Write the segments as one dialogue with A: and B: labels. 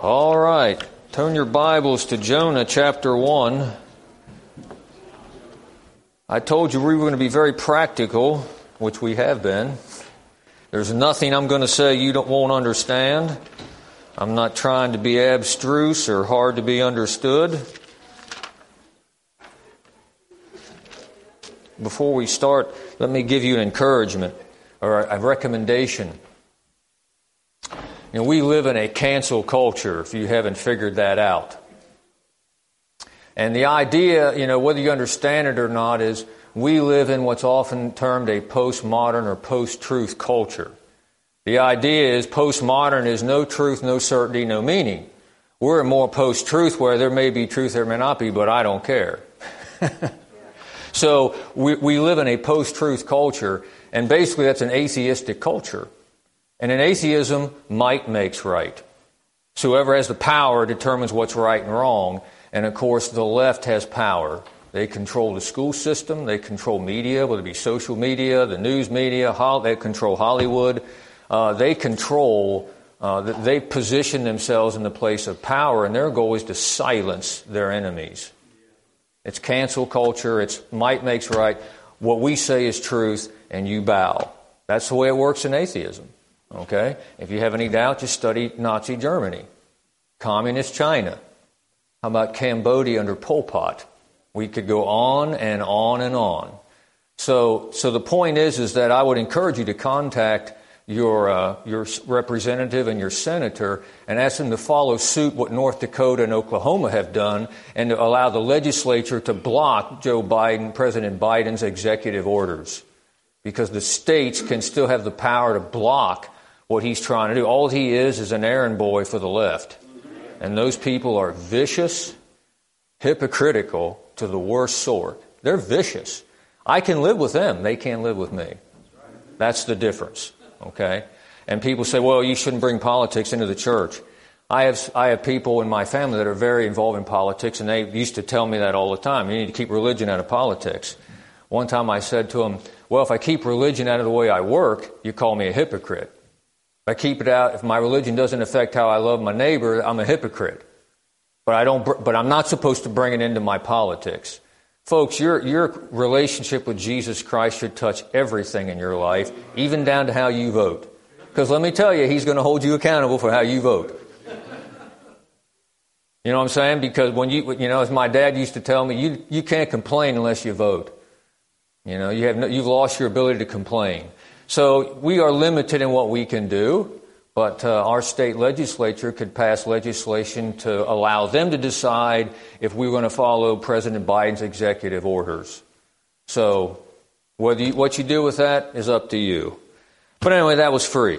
A: All right. Turn your Bibles to Jonah chapter 1. I told you we were going to be very practical, which we have been. There's nothing I'm going to say you won't understand. I'm not trying to be abstruse or hard to be understood. Before we start, let me give you an encouragement or a recommendation. You know, we live in a cancel culture, if you haven't figured that out. And the idea, whether you understand it or not, is we live in what's often termed a postmodern or post-truth culture. The idea is postmodern is no truth, no certainty, no meaning. We're in more post-truth where there may be truth, there may not be, but I don't care. So we live in a post-truth culture, and basically that's an atheistic culture. And in atheism, might makes right. So whoever has the power determines what's right and wrong. And of course, the left has power. They control the school system. They control media, whether it be social media, the news media. They control Hollywood. They position themselves in the place of power, and their goal is to silence their enemies. It's cancel culture. It's might makes right. What we say is truth, and you bow. That's the way it works in atheism. Okay? If you have any doubt, just study Nazi Germany. Communist China. How about Cambodia under Pol Pot? We could go on and on and on. So the point is that I would encourage you to contact your representative and your senator and ask them to follow suit what North Dakota and Oklahoma have done and to allow the legislature to block President Biden's executive orders. Because the states can still have the power to block what he's trying to do. All he is an errand boy for the left. And those people are vicious, hypocritical to the worst sort. They're vicious. I can live with them. They can't live with me. That's the difference. Okay? And people say, well, you shouldn't bring politics into the church. I have people in my family that are very involved in politics, and they used to tell me that all the time. You need to keep religion out of politics. One time I said to them, well, if I keep religion out of the way I work, you call me a hypocrite. If I keep it out, if my religion doesn't affect how I love my neighbor, I'm a hypocrite. But I'm not supposed to bring it into my politics. Folks, your relationship with Jesus Christ should touch everything in your life, even down to how you vote. Because let me tell you, He's going to hold you accountable for how you vote. You know what I'm saying? Because as my dad used to tell me, you can't complain unless you vote. You've lost your ability to complain. So we are limited in what we can do, but our state legislature could pass legislation to allow them to decide if we're going to follow President Biden's executive orders. So what you do with that is up to you. But anyway, that was free.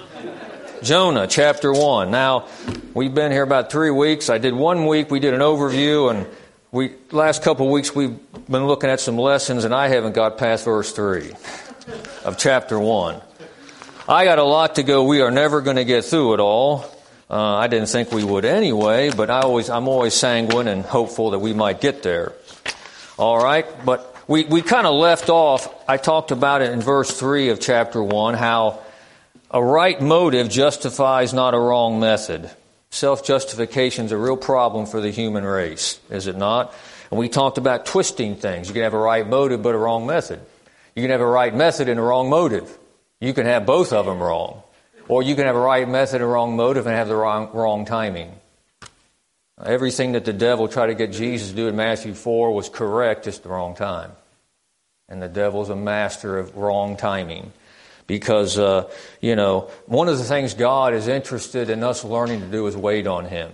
A: Jonah chapter 1. Now, we've been here about 3 weeks. I did 1 week. We did an overview, and last couple of weeks we've been looking at some lessons, and I haven't got past verse 3 of chapter 1. I got a lot to go. We are never going to get through it all. I didn't think we would anyway, but I'm always sanguine and hopeful that we might get there. All right, but we kind of left off. I talked about it in verse 3 of chapter 1, how a right motive justifies not a wrong method. Self-justification is a real problem for the human race, is it not? And we talked about twisting things. You can have a right motive but a wrong method. You can have a right method and a wrong motive. You can have both of them wrong. Or you can have a right method and a wrong motive and have the wrong timing. Everything that the devil tried to get Jesus to do in Matthew 4 was correct, just the wrong time. And the devil's a master of wrong timing. Because, one of the things God is interested in us learning to do is wait on Him.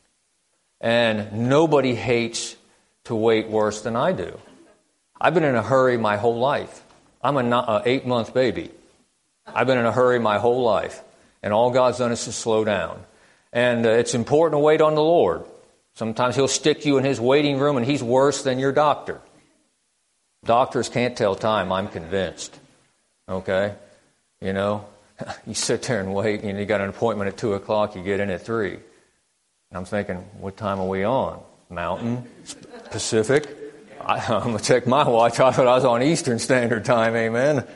A: And nobody hates to wait worse than I do. I've been in a hurry my whole life. I'm an 8-month baby. I've been in a hurry my whole life. And all God's done is to slow down. And it's important to wait on the Lord. Sometimes He'll stick you in His waiting room, and He's worse than your doctor. Doctors can't tell time, I'm convinced. Okay? You sit there and wait, and you got an appointment at 2 o'clock, you get in at 3. And I'm thinking, what time are we on? Mountain? Pacific? I'm going to check my watch. I thought I was on Eastern Standard Time, amen.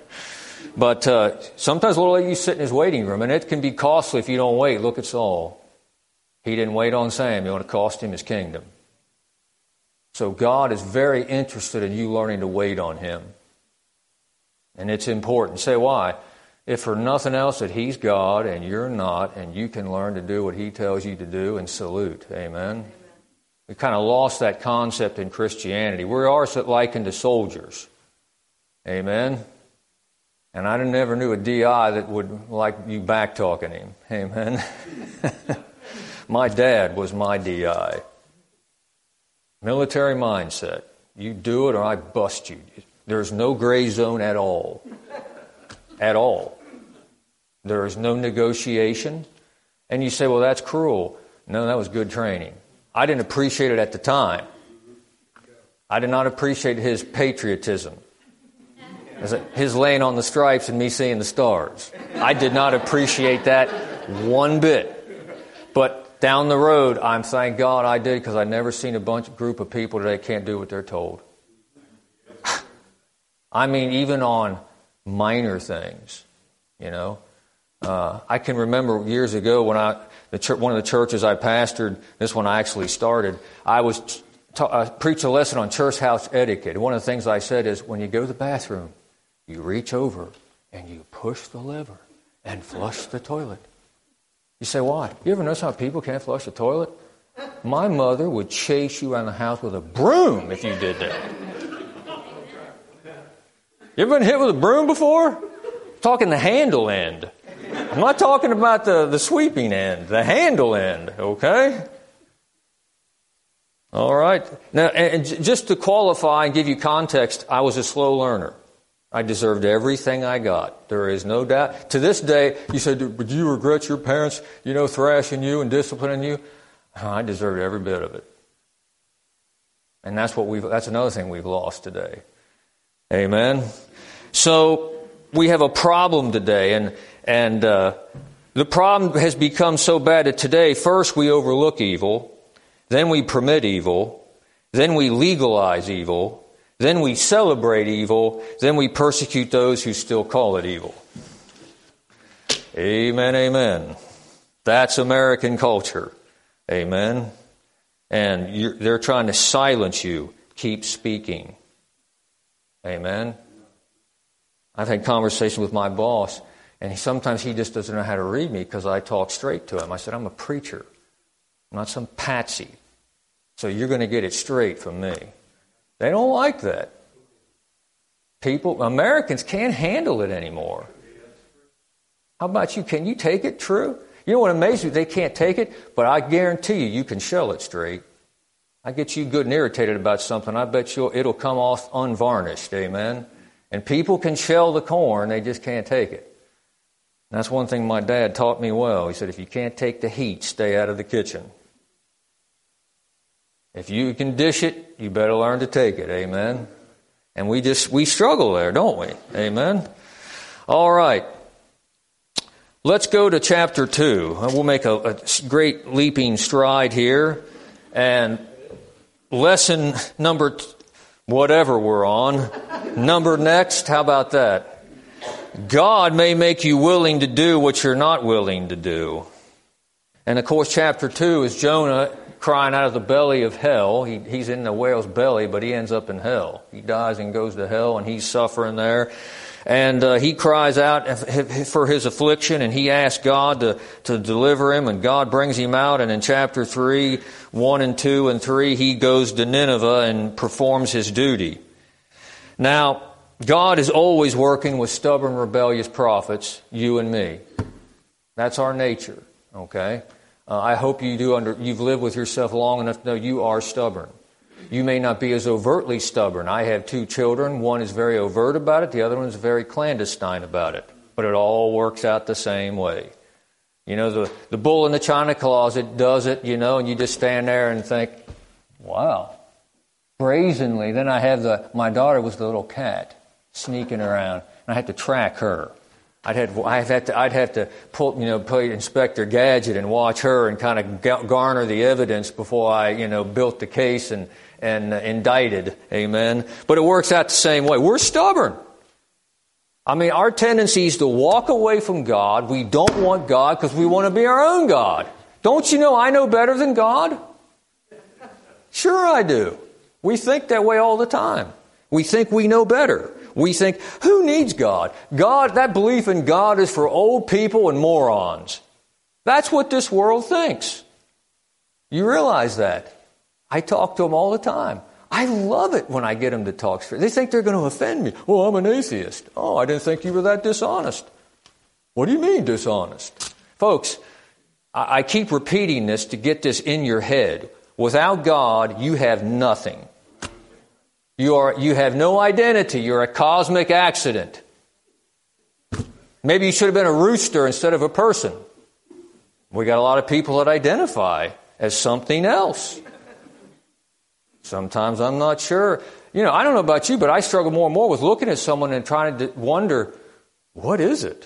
A: But sometimes we'll let you sit in His waiting room, and it can be costly if you don't wait. Look at Saul. He didn't wait on Samuel, and it cost him his kingdom. So God is very interested in you learning to wait on Him. And it's important. Say why? If for nothing else that He's God and you're not, and you can learn to do what He tells you to do and salute. Amen? We kind of lost that concept in Christianity. We are likened to soldiers. Amen? And I never knew a DI that would like you back-talking him. Amen? My dad was my DI. Military mindset. You do it or I bust you. There's no gray zone at all. At all. There is no negotiation. And you say, well, that's cruel. No, that was good training. I didn't appreciate it at the time. I did not appreciate his patriotism. His laying on the stripes and me seeing the stars. I did not appreciate that one bit. But down the road, thank God I did, because I've never seen a group of people today can't do what they're told. I mean, even on minor things, you know. I can remember years ago when one of the churches I pastored, this one I actually started, I was preached a lesson on church house etiquette. One of the things I said is, when you go to the bathroom, you reach over and you push the lever and flush the toilet. You say, why? You ever notice how people can't flush the toilet? My mother would chase you around the house with a broom if you did that. You ever been hit with a broom before? I'm talking the handle end. I'm not talking about the sweeping end, the handle end, okay? All right. Now, and just to qualify and give you context, I was a slow learner. I deserved everything I got. There is no doubt. To this day, you said, do you regret your parents, thrashing you and disciplining you? I deserved every bit of it. And that's another thing we've lost today. Amen. So we have a problem today, and the problem has become so bad that today, first we overlook evil, then we permit evil, then we legalize evil, then we celebrate evil, then we persecute those who still call it evil. Amen, amen. That's American culture. Amen. And they're trying to silence you. Keep speaking. Amen. I've had conversations with my boss, and sometimes he just doesn't know how to read me because I talk straight to him. I said, I'm a preacher. I'm not some patsy. So you're going to get it straight from me. They don't like that. Americans can't handle it anymore. How about you? Can you take it true? You know what amazes me? They can't take it, but I guarantee you can shell it straight. I get you good and irritated about something, I bet it'll come off unvarnished, amen? And people can shell the corn, they just can't take it. And that's one thing my dad taught me well. He said, if you can't take the heat, stay out of the kitchen. If you can dish it, you better learn to take it, amen? And we struggle there, don't we? Amen? All right. Let's go to chapter 2. We'll make a great leaping stride here. And lesson number, whatever we're on, number next, how about that? God may make you willing to do what you're not willing to do. And of course, chapter 2 is Jonah crying out of the belly of hell. He's in the whale's belly, but he ends up in hell. He dies and goes to hell, and he's suffering there. And he cries out for his affliction, and he asks God to deliver him, and God brings him out. And in chapter 3, 1 and 2 and 3, he goes to Nineveh and performs his duty. Now, God is always working with stubborn, rebellious prophets, you and me. That's our nature, okay? I hope you've lived with yourself long enough to know you are stubborn. You may not be as overtly stubborn. I have 2 children. One is very overt about it. The other one is very clandestine about it. But it all works out the same way. The bull in the china closet does it, and you just stand there and think, wow, brazenly. Then I have my daughter was the little cat sneaking around, and I had to track her. I'd have to pull Inspector Gadget and watch her and kind of garner the evidence before I built the case and indicted. Amen. But it works out the same way. We're stubborn. I mean, our tendency is to walk away from God. We don't want God because we want to be our own God. Don't you know I know better than God? Sure I do. We think that way all the time. We think we know better. We think, who needs God? God, that belief in God is for old people and morons. That's what this world thinks. You realize that? I talk to them all the time. I love it when I get them to talk straight. They think they're going to offend me. Well, I'm an atheist. Oh, I didn't think you were that dishonest. What do you mean dishonest? Folks, I keep repeating this to get this in your head. Without God, you have nothing. You have no identity. You're a cosmic accident. Maybe you should have been a rooster instead of a person. We got a lot of people that identify as something else. Sometimes I'm not sure. I don't know about you, but I struggle more and more with looking at someone and trying to wonder, what is it?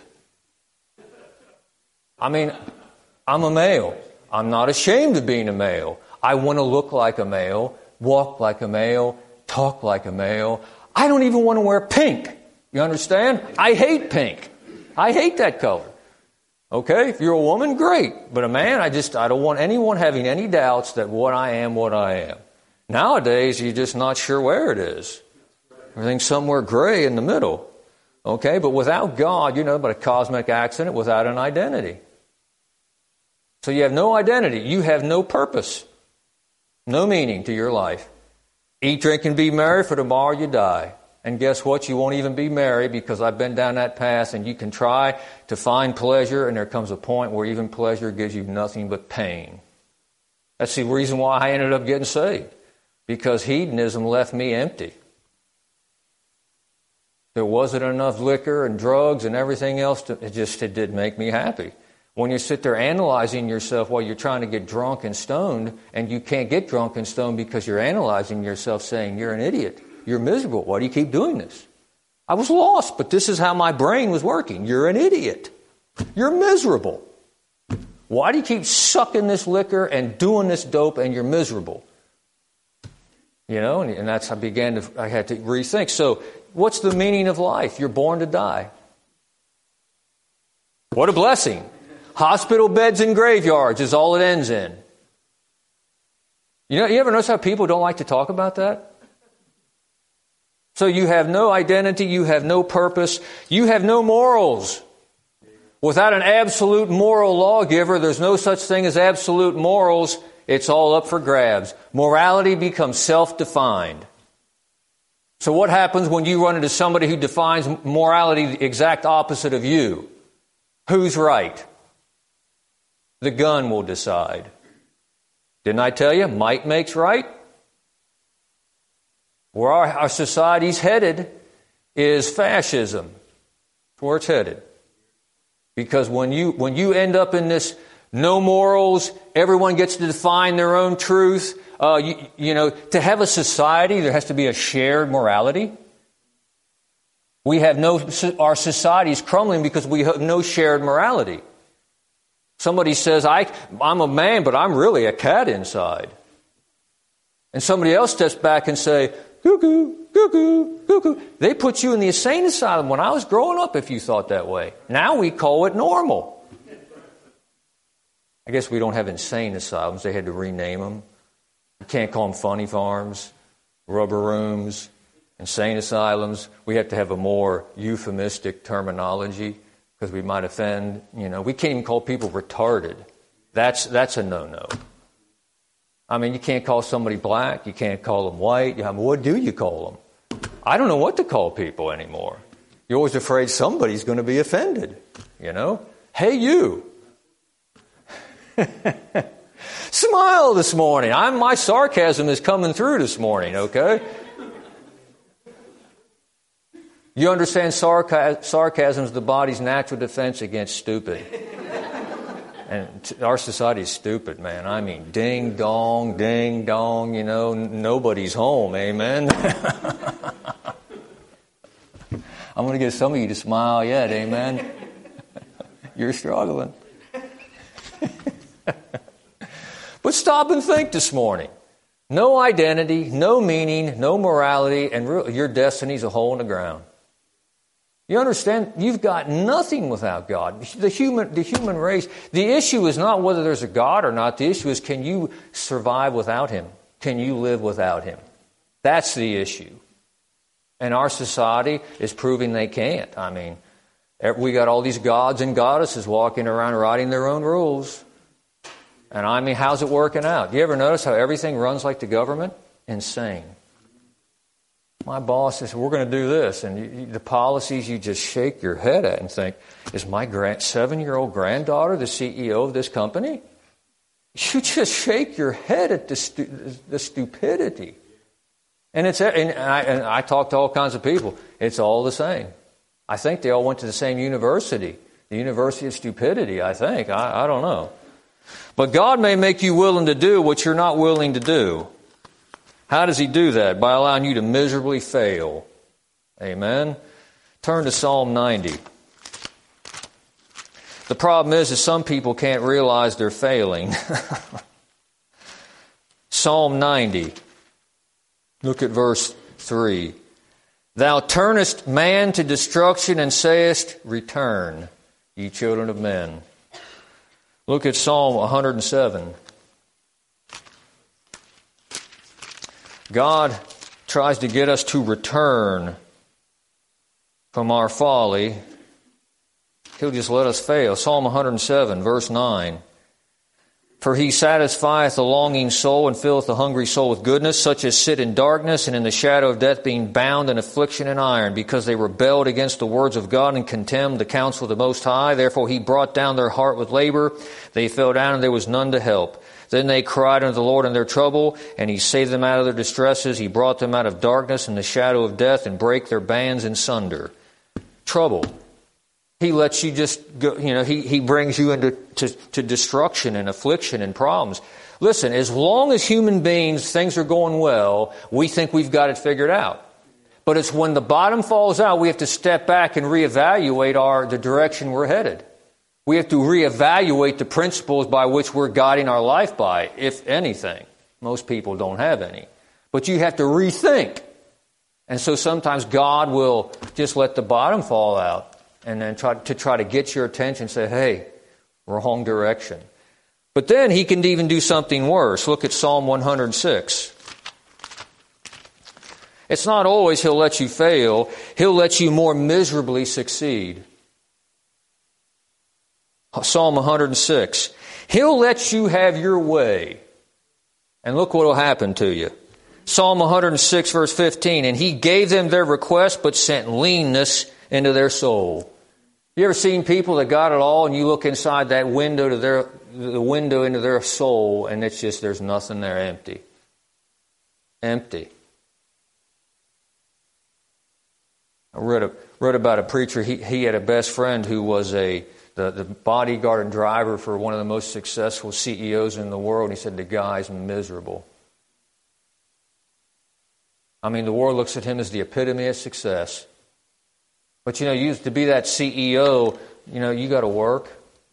A: I mean, I'm a male. I'm not ashamed of being a male. I want to look like a male, walk like a male, talk like a male. I don't even want to wear pink. You understand? I hate pink. I hate that color. Okay, if you're a woman, great. But a man, I don't want anyone having any doubts that what I am. Nowadays, you're just not sure where it is. Everything's somewhere gray in the middle. Okay, but without God, but a cosmic accident without an identity. So you have no identity. You have no purpose. No meaning to your life. Eat, drink, and be merry, for tomorrow you die. And guess what? You won't even be merry, because I've been down that path, and you can try to find pleasure, and there comes a point where even pleasure gives you nothing but pain. That's the reason why I ended up getting saved. Because hedonism left me empty. There wasn't enough liquor and drugs and everything else. It didn't make me happy. When you sit there analyzing yourself while you're trying to get drunk and stoned, and you can't get drunk and stoned because you're analyzing yourself saying, you're an idiot, you're miserable, why do you keep doing this? I was lost, but this is how my brain was working. You're an idiot. You're miserable. Why do you keep sucking this liquor and doing this dope and you're miserable? And that's how I had to rethink. So what's the meaning of life? You're born to die. What a blessing. Hospital beds and graveyards is all it ends in. You ever notice how people don't like to talk about that? So you have no identity, you have no purpose, you have no morals. Without an absolute moral lawgiver, there's no such thing as absolute morals. It's all up for grabs. Morality becomes self-defined. So what happens when you run into somebody who defines morality the exact opposite of you? Who's right? The gun will decide. Didn't I tell you? Might makes right. Where our society's headed is fascism. That's where it's headed. Because when you end up in this no morals, everyone gets to define their own truth. To have a society, there has to be a shared morality. Our society is crumbling because we have no shared morality. Somebody says, I'm a man, but I'm really a cat inside. And somebody else steps back and say, cuckoo, cuckoo, cuckoo. They put you in the insane asylum when I was growing up if you thought that way. Now we call it normal. I guess we don't have insane asylums. They had to rename them. You can't call them funny farms, rubber rooms, insane asylums. We have to have a more euphemistic terminology because we might offend. We can't even call people retarded. That's a no-no. I mean, you can't call somebody black. You can't call them white. What do you call them? I don't know what to call people anymore. You're always afraid somebody's going to be offended. Hey, you. Smile this morning. My sarcasm is coming through this morning, okay? You understand sarcasm is the body's natural defense against stupid. And our society is stupid, man. I mean, ding dong, nobody's home, amen? I'm going to get some of you to smile yet, amen? You're struggling. But stop and think this morning. No identity, no meaning, no morality, and your destiny's a hole in the ground. You understand? You've got nothing without God. The human race, the issue is not whether there's a God or not. The issue is, can you survive without Him? Can you live without Him? That's the issue. And our society is proving they can't. I mean, we got all these gods and goddesses walking around writing their own rules. And I mean, how's it working out? You ever notice how everything runs like the government? Insane. My boss says, we're going to do this. And the policies, you just shake your head at and think, is my 7-year-old granddaughter the CEO of this company? You just shake your head at the stupidity. And I talk to all kinds of people. It's all the same. I think they all went to the same university. The University of Stupidity, I think. I don't know. But God may make you willing to do what you're not willing to do. How does He do that? By allowing you to miserably fail. Amen? Turn to Psalm 90. The problem is some people can't realize they're failing. Psalm 90. Look at verse 3. Thou turnest man to destruction and sayest, Return, ye children of men. Look at Psalm 107. God tries to get us to return from our folly. He'll just let us fail. Psalm 107, verse 9. For He satisfieth the longing soul and filleth the hungry soul with goodness, such as sit in darkness and in the shadow of death, being bound in affliction and iron, because they rebelled against the words of God and contemned the counsel of the Most High. Therefore He brought down their heart with labor. They fell down and there was none to help. Then they cried unto the Lord in their trouble, and He saved them out of their distresses. He brought them out of darkness and the shadow of death, and brake their bands in sunder. Trouble. He lets you just go, He brings you into destruction and affliction and problems. Listen, as long as human beings, things are going well, we think we've got it figured out. But it's when the bottom falls out, we have to step back and reevaluate the direction we're headed. We have to reevaluate the principles by which we're guiding our life by, if anything. Most people don't have any. But you have to rethink. And so sometimes God will just let the bottom fall out and then try to get your attention and say, hey, wrong direction. But then He can even do something worse. Look at Psalm 106. It's not always He'll let you fail. He'll let you more miserably succeed. Psalm 106. He'll let you have your way. And look what will happen to you. Psalm 106, verse 15. And He gave them their request, but sent leanness into their soul. You ever seen people that got it all, and you look inside that window the window into their soul, and it's just, there's nothing there, empty. Empty. I read about a preacher. He had a best friend who was the bodyguard and driver for one of the most successful CEOs in the world. He said the guy's miserable. I mean, the world looks at him as the epitome of success. But to be that CEO, you got to work.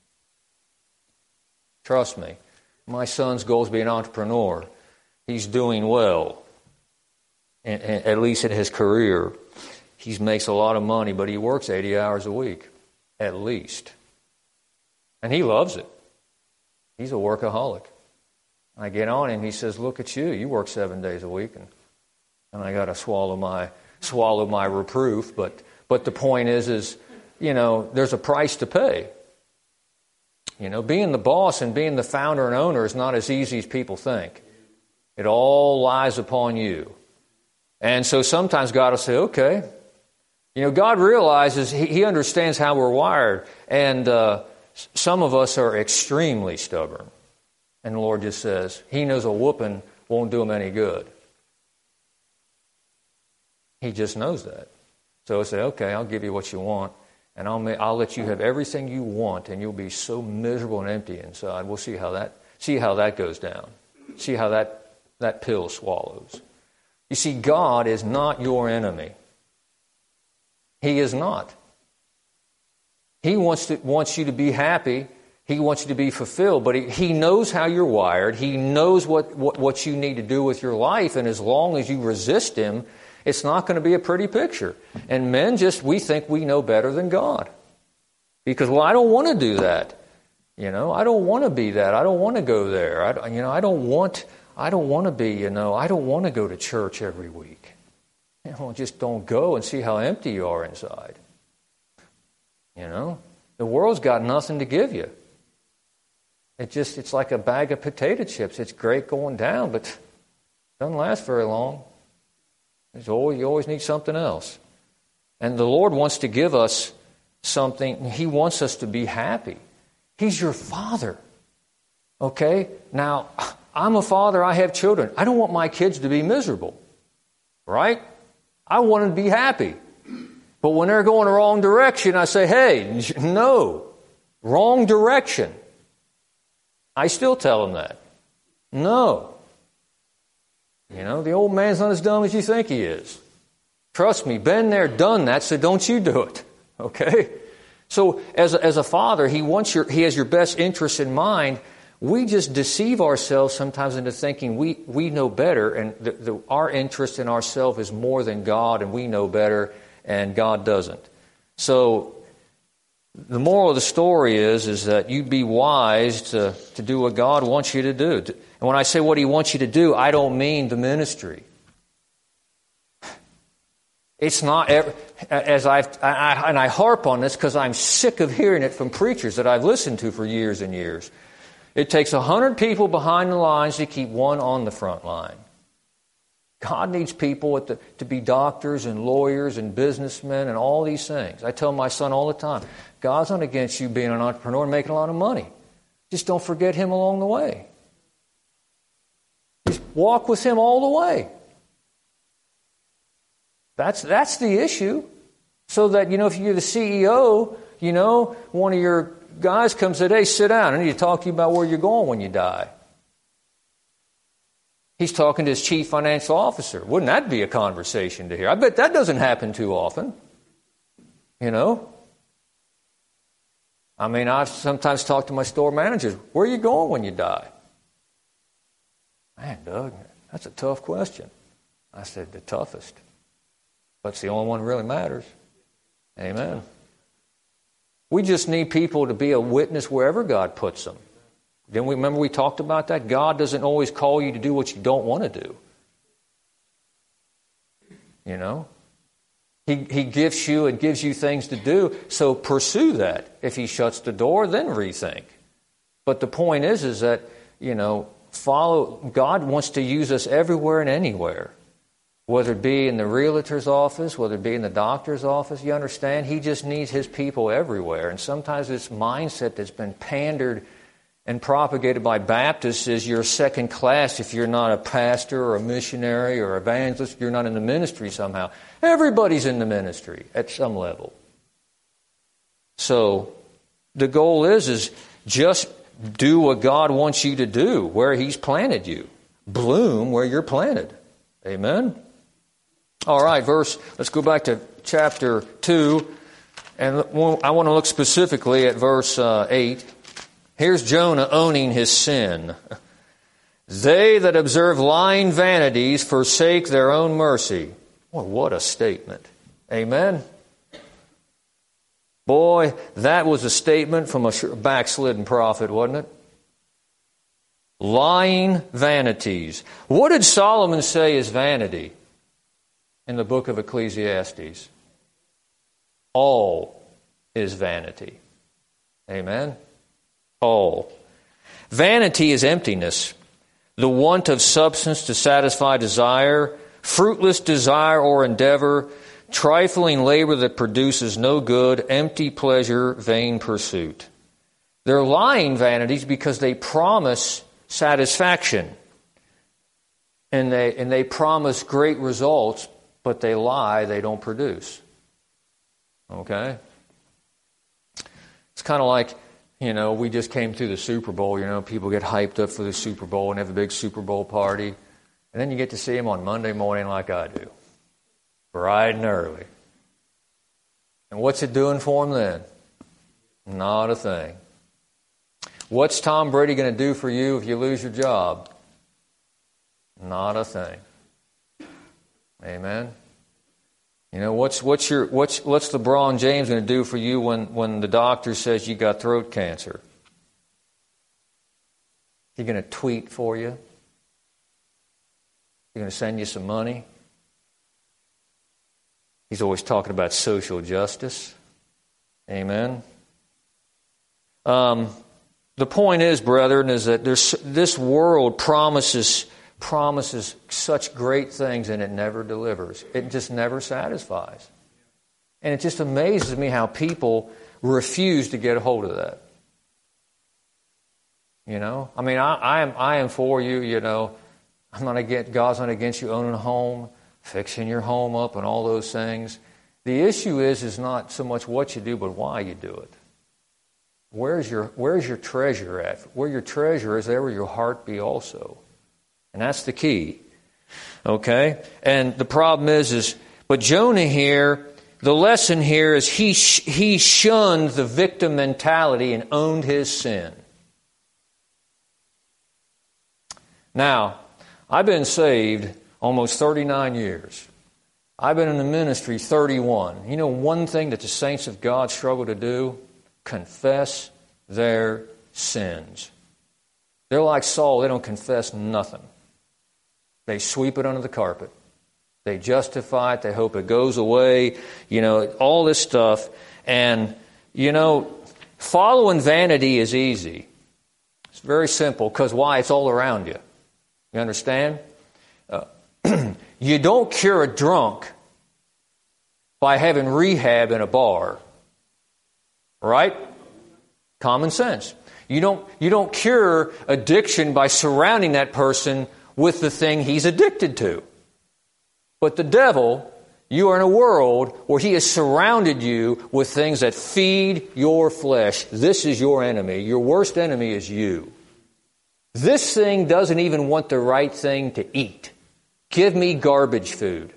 A: Trust me. My son's goal is to be an entrepreneur. He's doing well, at least in his career. He makes a lot of money, but he works 80 hours a week, at least. And he loves it. He's a workaholic. I get on him. He says, "Look at you. You work 7 days a week." And I got to swallow my reproof. But the point is, there's a price to pay. Being the boss and being the founder and owner is not as easy as people think. It all lies upon you. And so sometimes God will say, okay. God realizes, He understands how we're wired. And some of us are extremely stubborn. And the Lord just says, He knows a whooping won't do Him any good. He just knows that. So I say, okay, I'll give you what you want. And I'll let you have everything you want, and you'll be so miserable and empty inside. We'll see how that goes down. See how that pill swallows. You see, God is not your enemy. He is not. He wants you to be happy. He wants you to be fulfilled. But He knows how you're wired. He knows what you need to do with your life. And as long as you resist Him, It's not going to be a pretty picture. And men we think we know better than God. Because, well, I don't want to do that. I don't want to be that. I don't want to go there. I don't want to be, I don't want to go to church every week. Just don't go and see how empty you are inside. The world's got nothing to give you. It's like a bag of potato chips. It's great going down, but it doesn't last very long. You always need something else. And the Lord wants to give us something. He wants us to be happy. He's your Father. Okay? Now, I'm a father. I have children. I don't want my kids to be miserable. Right? I want them to be happy. But when they're going the wrong direction, I say, hey, no. Wrong direction. I still tell them that. No. The old man's not as dumb as you think he is. Trust me, been there, done that, so don't you do it. Okay? So as a father, he has your best interests in mind. We just deceive ourselves sometimes into thinking we know better, and our interest in ourselves is more than God, and we know better, and God doesn't. So the moral of the story is that you be wise to do what God wants you to do. And when I say what He wants you to do, I don't mean the ministry. It's not, and I harp on this because I'm sick of hearing it from preachers that I've listened to for years and years. It takes 100 people behind the lines to keep one on the front line. God needs people to be doctors and lawyers and businessmen and all these things. I tell my son all the time, God's not against you being an entrepreneur and making a lot of money. Just don't forget Him along the way. Just walk with Him all the way. That's the issue. So that, if you're the CEO, one of your guys comes and says, hey, sit down. I need to talk to you about where you're going when you die. He's talking to his chief financial officer. Wouldn't that be a conversation to hear? I bet that doesn't happen too often. I've sometimes talked to my store managers. Where are you going when you die? Man, Doug, that's a tough question. I said, the toughest. But it's the only one that really matters. Amen. We just need people to be a witness wherever God puts them. Didn't we remember we talked about that? God doesn't always call you to do what you don't want to do. He gifts you and gives you things to do, so pursue that. If He shuts the door, then rethink. But the point is that, follow. God wants to use us everywhere and anywhere. Whether it be in the realtor's office, whether it be in the doctor's office, you understand? He just needs His people everywhere. And sometimes this mindset that's been pandered and propagated by Baptists is you're second class if you're not a pastor or a missionary or evangelist, you're not in the ministry somehow. Everybody's in the ministry at some level. So the goal is just do what God wants you to do where He's planted you. Bloom where you're planted. Amen? All right, let's go back to chapter 2, and I want to look specifically at verse 8. Here's Jonah owning his sin. They that observe lying vanities forsake their own mercy. Boy, what a statement. Amen? Boy, that was a statement from a backslidden prophet, wasn't it? Lying vanities. What did Solomon say is vanity in the book of Ecclesiastes? All is vanity. Amen? All. Vanity is emptiness, the want of substance to satisfy desire, fruitless desire or endeavor, trifling labor that produces no good, empty pleasure, vain pursuit. They're lying vanities because they promise satisfaction. And they promise great results, but they lie, they don't produce. Okay? It's kind of like, we just came through the Super Bowl. People get hyped up for the Super Bowl and have a big Super Bowl party. And then you get to see them on Monday morning like I do. Bright and early. And what's it doing for them then? Not a thing. What's Tom Brady going to do for you if you lose your job? Not a thing. Amen? You know, what's LeBron James going to do for you when the doctor says you got throat cancer? He going to tweet for you? He's going to send you some money? He's always talking about social justice. Amen. The point is, brethren, is that this world promises such great things and it never delivers. It just never satisfies. And it just amazes me how people refuse to get a hold of that. You know? I mean, I am for you, you know. God's not against you owning a home, fixing your home up and all those things. The issue is not so much what you do, but why you do it. Where's your treasure at? Where your treasure is, there will your heart be also. And that's the key. Okay? And the problem but Jonah here, the lesson here is he shunned the victim mentality and owned his sin. Now, I've been saved almost 39 years. I've been in the ministry 31. You know one thing that the saints of God struggle to do? Confess their sins. They're like Saul. They don't confess nothing. They sweep it under the carpet. They justify it. They hope it goes away. You know, all this stuff. And, you know, following vanity is easy. It's very simple because why? It's all around you. You understand? You don't cure a drunk by having rehab in a bar. Right? Common sense. You don't cure addiction by surrounding that person with the thing he's addicted to. But the devil, you are in a world where he has surrounded you with things that feed your flesh. This is your enemy. Your worst enemy is you. This thing doesn't even want the right thing to eat. Give me garbage food.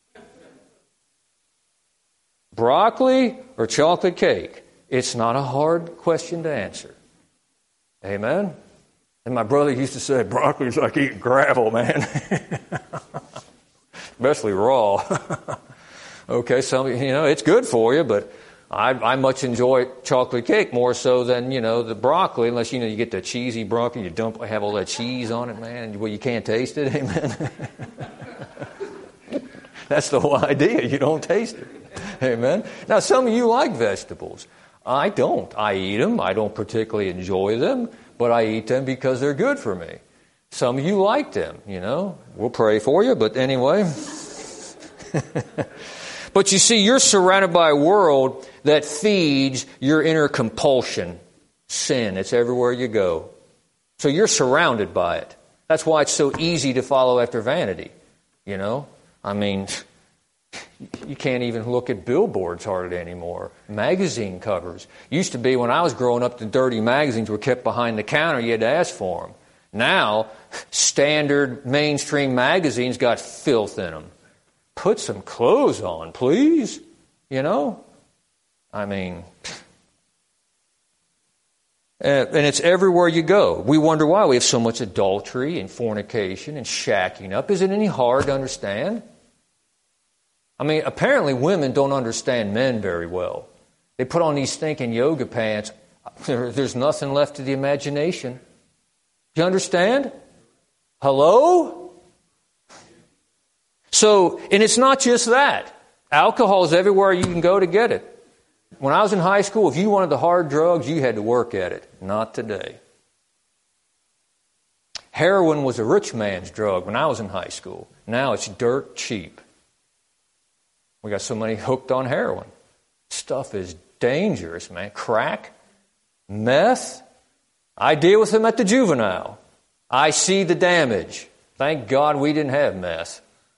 A: Broccoli or chocolate cake? It's not a hard question to answer. Amen? And my brother used to say, broccoli's like eating gravel, man. Especially raw. Okay, it's good for you, but I much enjoy chocolate cake more so than, the broccoli, unless, you get the cheesy broccoli, you have all that cheese on it, man, well, you can't taste it, amen? That's the whole idea, you don't taste it, amen? Now, some of you like vegetables. I don't. I eat them. I don't particularly enjoy them, but I eat them because they're good for me. Some of you like them, We'll pray for you, but anyway. But you see, you're surrounded by a world that feeds your inner compulsion, sin. It's everywhere you go. So you're surrounded by it. That's why it's so easy to follow after vanity, I mean, you can't even look at billboards hardly anymore. Magazine covers. Used to be when I was growing up, the dirty magazines were kept behind the counter. You had to ask for them. Now, standard mainstream magazines got filth in them. Put some clothes on, please. I mean, and it's everywhere you go. We wonder why we have so much adultery and fornication and shacking up. Is it any hard to understand? I mean, apparently women don't understand men very well. They put on these stinking yoga pants. There's nothing left to the imagination. Do you understand? Hello? So, and it's not just that. Alcohol is everywhere you can go to get it. When I was in high school, if you wanted the hard drugs, you had to work at it. Not today. Heroin was a rich man's drug when I was in high school. Now it's dirt cheap. We got so many hooked on heroin. Stuff is dangerous, man. Crack, meth. I deal with them at the juvenile. I see the damage. Thank God we didn't have meth.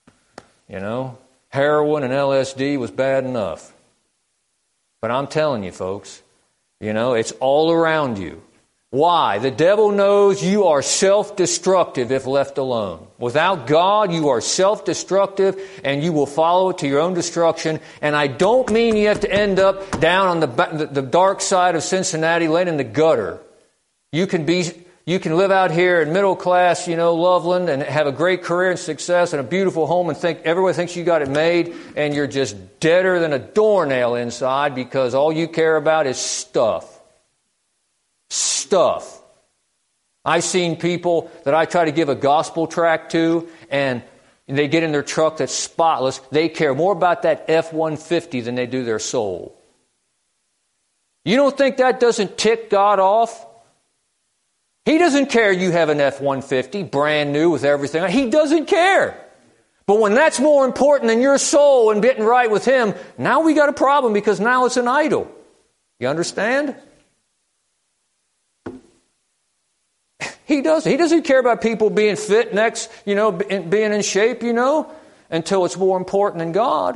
A: Heroin and LSD was bad enough. But I'm telling you, folks, it's all around you. Why? The devil knows you are self-destructive if left alone. Without God, you are self-destructive and you will follow it to your own destruction. And I don't mean you have to end up down on the dark side of Cincinnati, laying in the gutter. You can be You can live out here in middle class, Loveland, and have a great career and success and a beautiful home and think everyone thinks you got it made, and you're just deader than a doornail inside because all you care about is stuff. Stuff. I've seen people that I try to give a gospel tract to, and they get in their truck that's spotless. They care more about that F-150 than they do their soul. You don't think that doesn't tick God off? He doesn't care you have an F-150, brand new with everything. He doesn't care. But when that's more important than your soul and getting right with Him, now we got a problem because now it's an idol. You understand? He doesn't. He doesn't care about people being fit being in shape, until it's more important than God.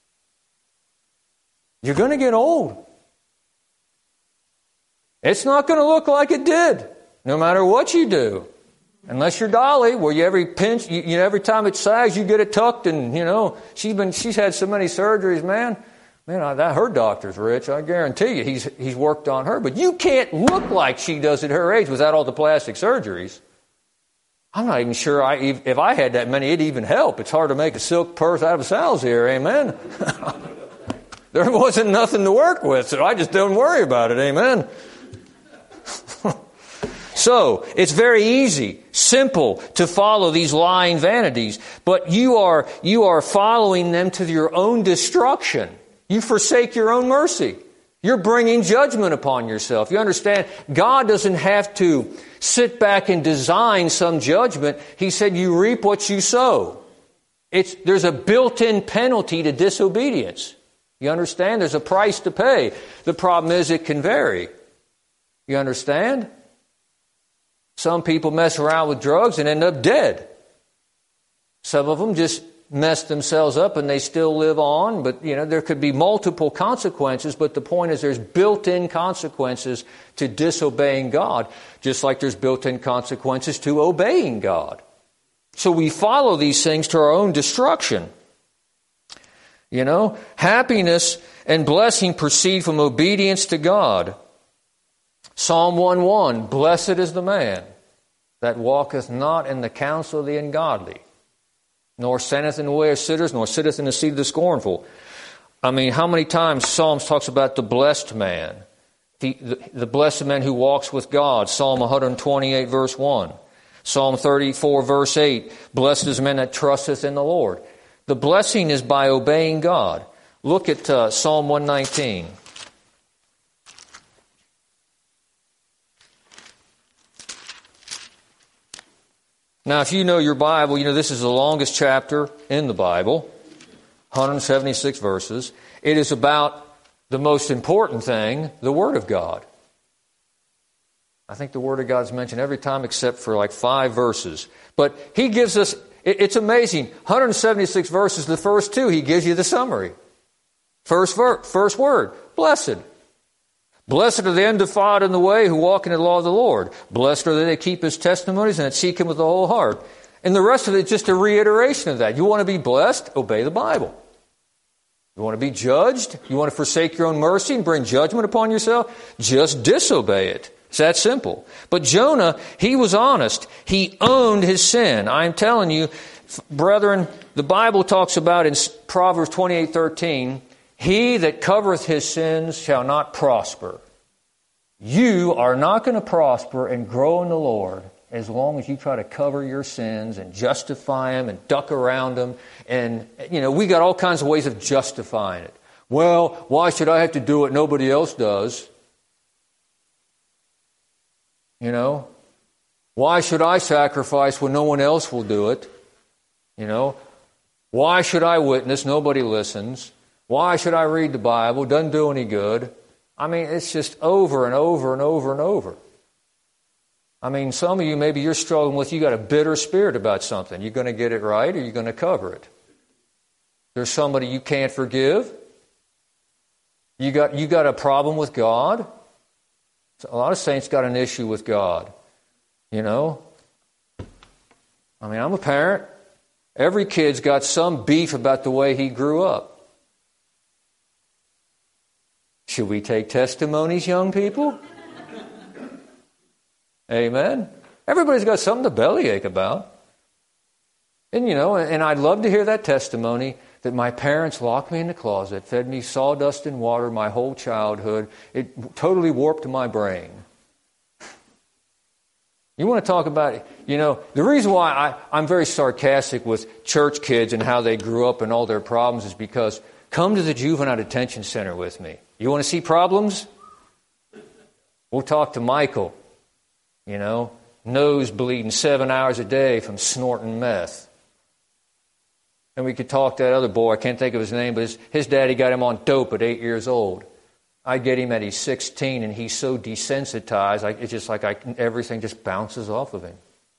A: You're going to get old. It's not going to look like it did, no matter what you do. Unless you're Dolly, where you every pinch, every time it sags, you get it tucked, and she's had so many surgeries, man. Her doctor's rich. I guarantee you, he's worked on her. But you can't look like she does at her age without all the plastic surgeries. I'm not even sure if I had that many, it'd even help. It's hard to make a silk purse out of a sow's ear, amen? There wasn't nothing to work with, so I just don't worry about it, amen? So, it's very easy, simple to follow these lying vanities, but you are following them to your own destruction. You forsake your own mercy. You're bringing judgment upon yourself. You understand, God doesn't have to sit back and design some judgment. He said you reap what you sow. There's a built-in penalty to disobedience. You understand? There's a price to pay. The problem is it can vary. You understand? Some people mess around with drugs and end up dead. Some of them just mess themselves up and they still live on, but there could be multiple consequences, but the point is there's built-in consequences to disobeying God, just like there's built-in consequences to obeying God. So we follow these things to our own destruction. Happiness and blessing proceed from obedience to God. Psalm 1:1, blessed is the man that walketh not in the counsel of the ungodly, nor standeth in the way of sinners, nor sitteth in the seat of the scornful. I mean, how many times Psalms talks about the blessed man, the blessed man who walks with God? Psalm 128, verse 1. Psalm 34, verse 8, blessed is the man that trusteth in the Lord. The blessing is by obeying God. Look at Psalm 119. Now, if you know your Bible, this is the longest chapter in the Bible, 176 verses. It is about the most important thing, the Word of God. I think the Word of God is mentioned every time except for like 5 verses. But He gives us, it's amazing, 176 verses, the first 2, He gives you the summary. First word, blessed. Blessed are the undefiled in the way who walk in the law of the Lord. Blessed are they that keep His testimonies and that seek Him with the whole heart. And the rest of it is just a reiteration of that. You want to be blessed? Obey the Bible. You want to be judged? You want to forsake your own mercy and bring judgment upon yourself? Just disobey it. It's that simple. But Jonah, he was honest. He owned his sin. I'm telling you, brethren, the Bible talks about in Proverbs 28:13, he that covereth his sins shall not prosper. You are not going to prosper and grow in the Lord as long as you try to cover your sins and justify them and duck around them. And, we got all kinds of ways of justifying it. Well, why should I have to do what nobody else does? Why should I sacrifice when no one else will do it? Why should I witness? Nobody listens. Why should I read the Bible? Doesn't do any good. I mean, it's just over and over and over and over. I mean, some of you, maybe you're struggling with, you got a bitter spirit about something. You're going to get it right or you're going to cover it. There's somebody you can't forgive. You got a problem with God. A lot of saints got an issue with God. I mean, I'm a parent. Every kid's got some beef about the way he grew up. Should we take testimonies, young people? Amen. Everybody's got something to bellyache about. And, and I'd love to hear that testimony that my parents locked me in the closet, fed me sawdust and water my whole childhood. It totally warped my brain. You want to talk about it? The reason why I'm very sarcastic with church kids and how they grew up and all their problems is because come to the juvenile detention center with me. You want to see problems? We'll talk to Michael, nose bleeding 7 hours a day from snorting meth. And we could talk to that other boy, I can't think of his name, but his daddy got him on dope at 8 years old. I get him at he's 16 and he's so desensitized, it's just like everything just bounces off of him.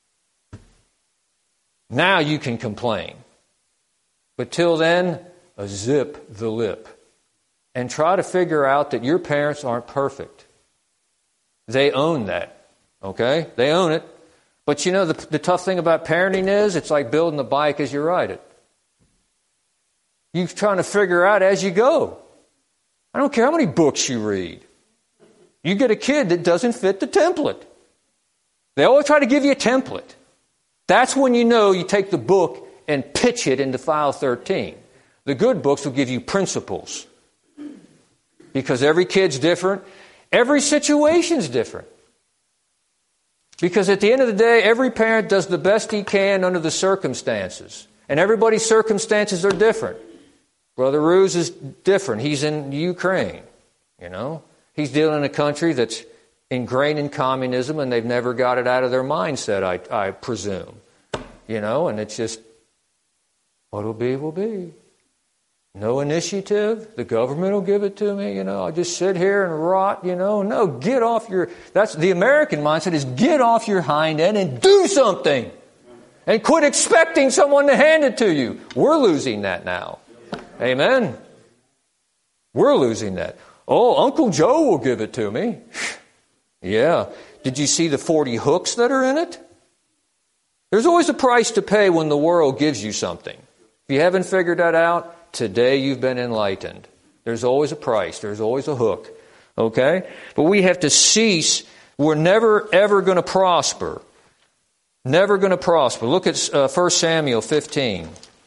A: Now you can complain. But till then, zip the lip. And try to figure out that your parents aren't perfect. They own that. Okay? They own it. But the tough thing about parenting is it's like building a bike as you ride it. You're trying to figure out as you go. I don't care how many books you read. You get a kid that doesn't fit the template. They always try to give you a template. That's when you take the book and pitch it into file 13. The good books will give you principles. Because every kid's different. Every situation's different. Because at the end of the day, every parent does the best he can under the circumstances. And everybody's circumstances are different. Brother Ruse is different. He's in Ukraine, He's dealing in a country that's ingrained in communism and they've never got it out of their mindset, I presume. And it's just, what'll be will be. No initiative. The government will give it to me, I'll just sit here and rot, No, get off that's the American mindset is get off your hind end and do something. And quit expecting someone to hand it to you. We're losing that now. Amen. We're losing that. Oh, Uncle Joe will give it to me. Yeah. Did you see the 40 hooks that are in it? There's always a price to pay when the world gives you something. If you haven't figured that out, today you've been enlightened. There's always a price. There's always a hook. Okay? But we have to cease. We're never, ever going to prosper. Never going to prosper. Look at 1 Samuel 15.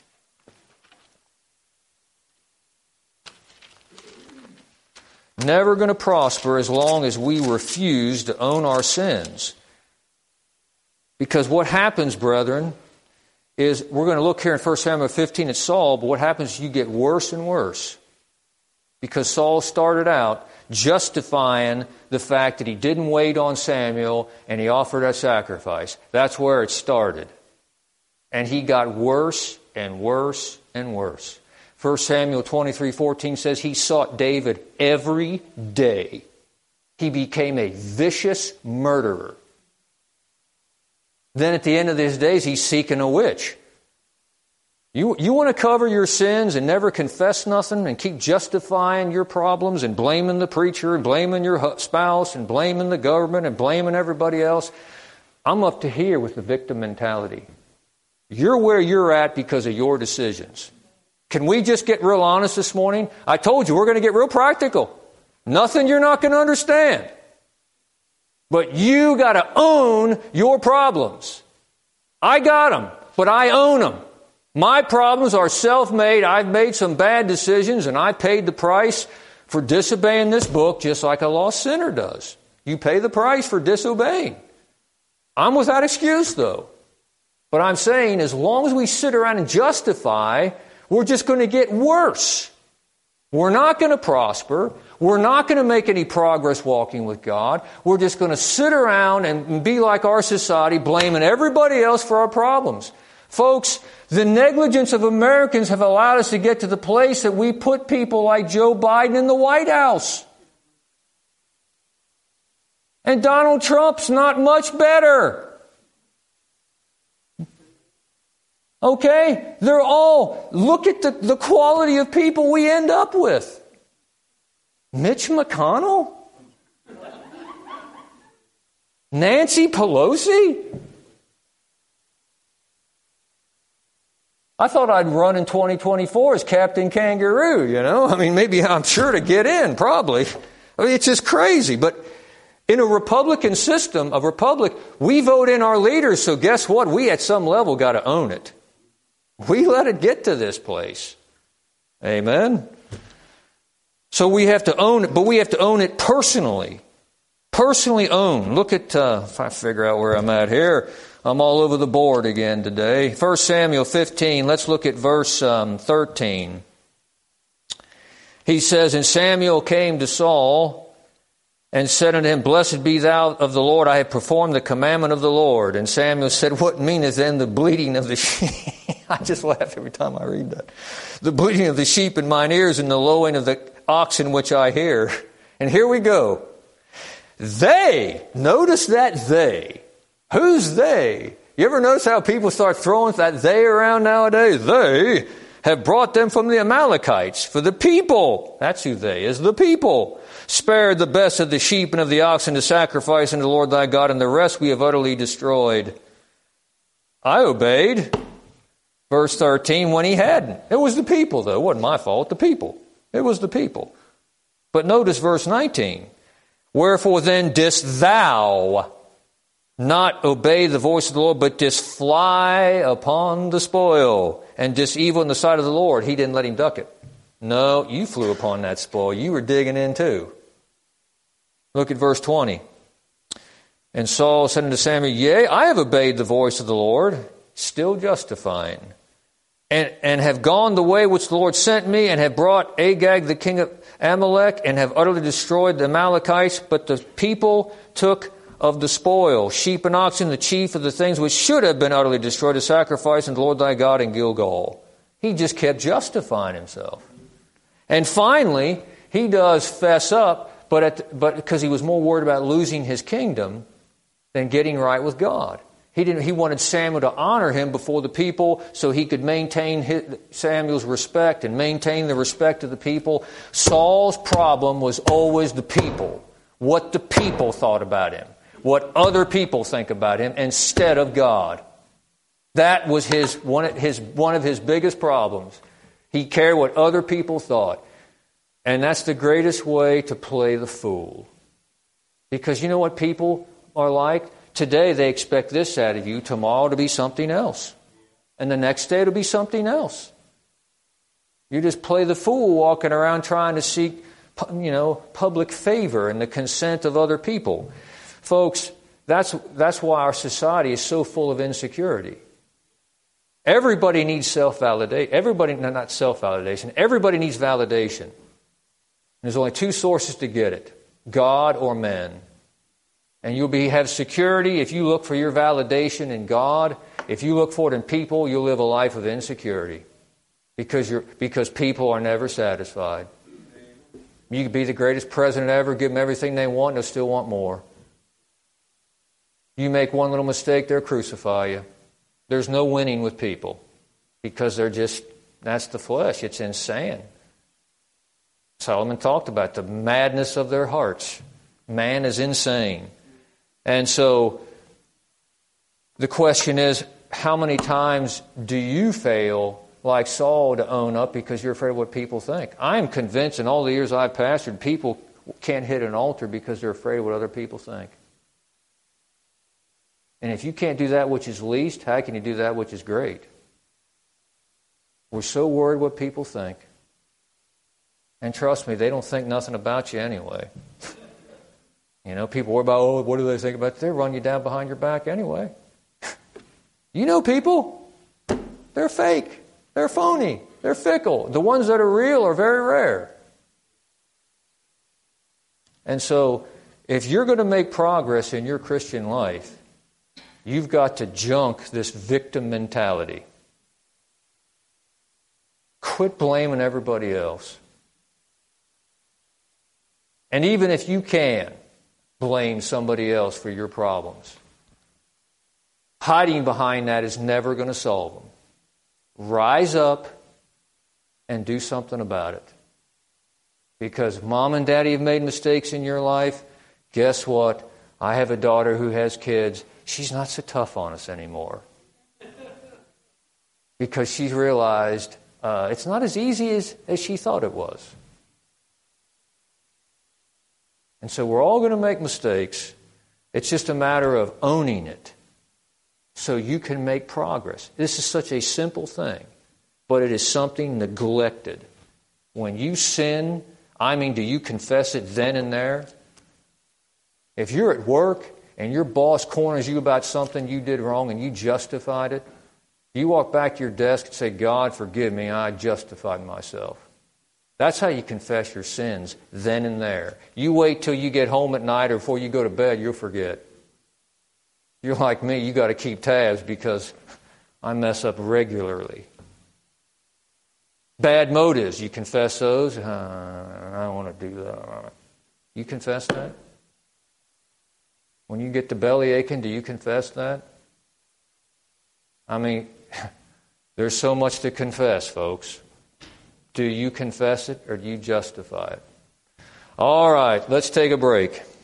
A: Never going to prosper as long as we refuse to own our sins. Because what happens, brethren, is we're going to look here in 1 Samuel 15 at Saul, but what happens is you get worse and worse. Because Saul started out justifying the fact that he didn't wait on Samuel and he offered a sacrifice. That's where it started. And he got worse and worse and worse. 1 Samuel 23:14 says he sought David every day. He became a vicious murderer. Then at the end of his days, he's seeking a witch. You want to cover your sins and never confess nothing and keep justifying your problems and blaming the preacher and blaming your spouse and blaming the government and blaming everybody else? I'm up to here with the victim mentality. You're where you're at because of your decisions. Can we just get real honest this morning? I told you we're going to get real practical. Nothing you're not going to understand. But you got to own your problems. I got them, but I own them. My problems are self-made. I've made some bad decisions, and I paid the price for disobeying this book just like a lost sinner does. You pay the price for disobeying. I'm without excuse, though. But I'm saying as long as we sit around and justify, we're just going to get worse. We're not going to prosper. We're not going to make any progress walking with God. We're just going to sit around and be like our society, blaming everybody else for our problems. Folks, the negligence of Americans have allowed us to get to the place that we put people like Joe Biden in the White House. And Donald Trump's not much better. Okay? They're all, look at the quality of people we end up with. Mitch McConnell? Nancy Pelosi? I thought I'd run in 2024 as Captain Kangaroo, I mean, maybe I'm sure to get in, probably. I mean, it's just crazy. But In a Republican system, a republic, we vote in our leaders, so guess what? We at some level got to own it. We let it get to this place. Amen? So we have to own it, but we have to own it personally. Personally own. Look at, if I figure out where I'm at here, I'm all over the board again today. 1 Samuel 15, let's look at verse 13. He says, And Samuel came to Saul and said unto him, Blessed be thou of the Lord, I have performed the commandment of the Lord. And Samuel said, What meaneth then the bleating of the sheep? I just laugh every time I read that. The bleating of the sheep in mine ears and the lowing of the oxen which I hear. And here we go. They, notice that they. Who's they? You ever notice how people start throwing that they around nowadays? They have brought them from the Amalekites. For the people, that's who they is, the people, spared the best of the sheep and of the oxen to sacrifice unto the Lord thy God, and the rest we have utterly destroyed. I obeyed. Verse 13, when he hadn't. It was the people, though. It wasn't my fault. The people. It was the people. But notice verse 19. Wherefore then didst thou not obey the voice of the Lord, but didst fly upon the spoil, and didst evil in the sight of the Lord? He didn't let him duck it. No, you flew upon that spoil. You were digging in too. Look at verse 20. And Saul said unto Samuel, Yea, I have obeyed the voice of the Lord, still justifying, and have gone the way which the Lord sent me, and have brought Agag the king of Amalek, and have utterly destroyed the Amalekites. But the people took of the spoil, sheep and oxen, the chief of the things which should have been utterly destroyed, to sacrifice unto the Lord thy God in Gilgal. He just kept justifying himself. And finally, he does fess up, but because he was more worried about losing his kingdom than getting right with God. He wanted Samuel to honor him before the people so he could maintain Samuel's respect and maintain the respect of the people. Saul's problem was always the people, what the people thought about him, what other people think about him instead of God. That was one of his biggest problems. He cared what other people thought. And that's the greatest way to play the fool. Because you know what people are like? Today they expect this out of you, tomorrow to be something else. And the next day it'll be something else. You just play the fool walking around trying to seek, public favor and the consent of other people. Folks, that's why our society is so full of insecurity. Everybody needs self-validation. Not self-validation. Everybody needs validation. There's only two sources to get it: God or men. And you'll have security if you look for your validation in God. If you look for it in people, you'll live a life of insecurity. Because people are never satisfied. You could be the greatest president ever, give them everything they want, and they'll still want more. You make one little mistake, they'll crucify you. There's no winning with people. Because that's the flesh. It's insane. Solomon talked about the madness of their hearts. Man is insane. And so the question is, how many times do you fail like Saul to own up because you're afraid of what people think? I am convinced in all the years I've pastored, people can't hit an altar because they're afraid of what other people think. And if you can't do that which is least, how can you do that which is great? We're so worried what people think. And trust me, they don't think nothing about you anyway. People worry about, what do they think about you? They run you down behind your back anyway. You know people. They're fake. They're phony. They're fickle. The ones that are real are very rare. And so, if you're going to make progress in your Christian life, you've got to junk this victim mentality. Quit blaming everybody else. And even if you can, blame somebody else for your problems. Hiding behind that is never going to solve them. Rise up and do something about it. Because mom and daddy have made mistakes in your life. Guess what? I have a daughter who has kids. She's not so tough on us anymore. Because she's realized it's not as easy as she thought it was. And so we're all going to make mistakes. It's just a matter of owning it so you can make progress. This is such a simple thing, but it is something neglected. When you sin, do you confess it then and there? If you're at work and your boss corners you about something you did wrong and you justified it, you walk back to your desk and say, God, forgive me, I justified myself. That's how you confess your sins, then and there. You wait till you get home at night or before you go to bed, you'll forget. You're like me, you got to keep tabs because I mess up regularly. Bad motives, you confess those? I don't want to do that. You confess that? When you get the belly aching, do you confess that? There's so much to confess, folks. Do you confess it or do you justify it? All right, let's take a break.